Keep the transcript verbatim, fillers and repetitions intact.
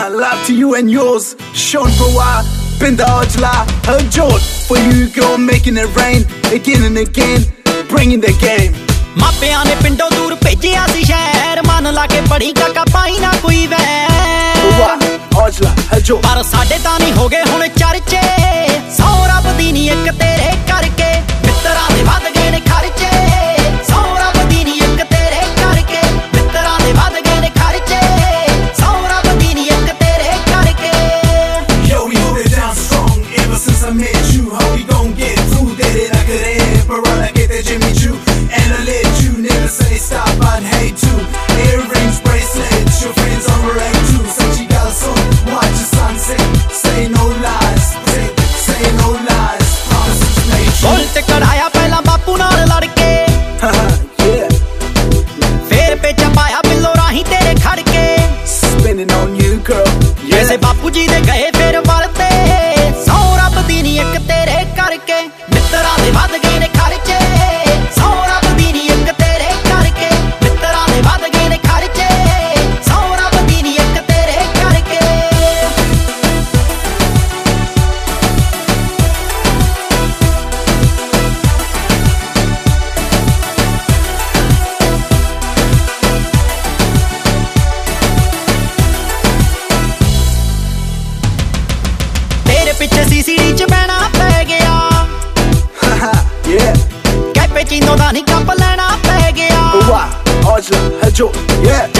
love to you and yours. Sean Boa, Binda Ojla, her George. For you, girl, making it rain again and again, bringing the game. ਮਾਪਿਆਂ ਨੇ ਪਿੰਡੋਂ ਦੂਰ ਭੇਜਿਆ ਸੀ ਸ਼ਹਿਰ, ਮਨ ਲਾ ਕੇ ਪੜੀ ਕਾਕਾ ਪਾਈ ਨਾ ਕੋਈ ਵੈਰ। ਔਜਲਾ ਹਜੋ ਪਰ ਸਾਡੇ ਤਾਂ ਨਹੀਂ ਹੋ ਗਏ ਹੁਣ ਚਰਚੇ, ਸੌ ਰੱਬ ਦੀ ਨੀ ਇੱਕ ਤੇਰੇ ਕਰਕੇ, ਮਿੱਤਰਾਂ ਦੇ ਵੱਧ ਗਏ ਨੇ ਖਰਚੇ, ਸੌ ਰੱਬ ਦੀ ਨੀ ਇੱਕ ਤੇਰੇ ਕਰਕੇ, ਮਿੱਤਰਾਂ ਦੇ ਵੱਧ ਗਏ ਨੇ ਖਰਚੇ, ਸੌ ਰੱਬ ਦੀ ਨੀ ਇੱਕ ਤੇਰੇ ਕਰਕੇ। Yo, we hold it down strong ever since I met you. How we gon' get through that? It I could end, but right, I get that Jimmy Choo. And I let you never say stop, I'd hate to. Earrings, bracelets, your friends on parade too. Said she got a son, watch the sunset. Say no lies, say, say no lies. Promises made true. ਬੋਲ ਤੇ ਕਢਾਇਆ ਪਹਿਲਾਂ ਬਾਪੂ ਨਾਲ ਲੜ ਕੇ, ਫੇਰ ਪੇਚਾ ਪਾਇਆ ਬਿੱਲੋ ਰਾਹੀਂ ਤੇਰੇ ਖੜ ਕੇ। Spinning on you, girl. ਵੈਸੇ ਬਾਪੂ ਜੀ ਦੇ ਗਏ ਫੇਰ ਵਰਤੇ, ਸੌ ਰੱਬ ਦੀ ਨੀ ਇੱਕ ਤੇਰੇ ਕਰਕੇ, ਮਿੱਤਰਾਂ ਦੇ ਵੱਧ ਗਏ ਨੇ ਖਰਚੇ, ਸੌ ਰੱਬ ਦੀ ਨੀ ਇੱਕ ਤੇਰੇ ਕਰਕੇ, ਮਿੱਤਰਾਂ ਦੇ ਵੱਧ ਗਏ ਨੇ ਖਰਚੇ, ਸੌ ਰੱਬ ਦੀ ਨੀ ਇੱਕ ਤੇਰੇ ਕਰਕੇ। ਤੇਰੇ ਪਿੱਛੇ ਸੀਸੀਡੀ ਚ ਬਹਿਣਾ ਪੈ ਗਿਆ, Yeah. ਕੈਪੇਚੀਨੋ ਦਾ ਨੀ ਕੱਪ ਲੈਣਾ ਪੈ ਗਿਆ। Wow, Ojla, Hajo, yeah.